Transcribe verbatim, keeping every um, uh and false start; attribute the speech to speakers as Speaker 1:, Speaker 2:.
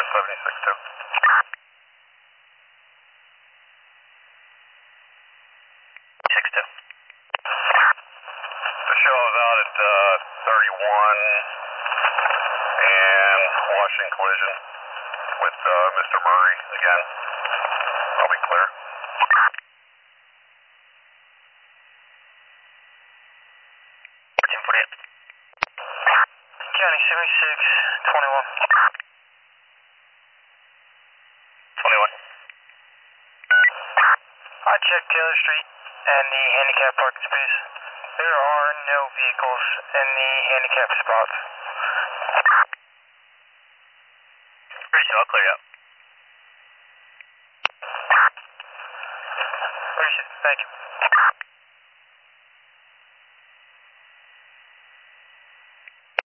Speaker 1: seventy-six two. six two. The show is out at uh, thirty-one and Washington collision with uh, Mister Murray again. I'll be clear. fourteen forty-eight. County seventy-six twenty-one. twenty-one. I checked Taylor Street and the handicap parking space. There are no vehicles in the handicap spots. Appreciate it. I'll clear you up. Appreciate it. Thank you.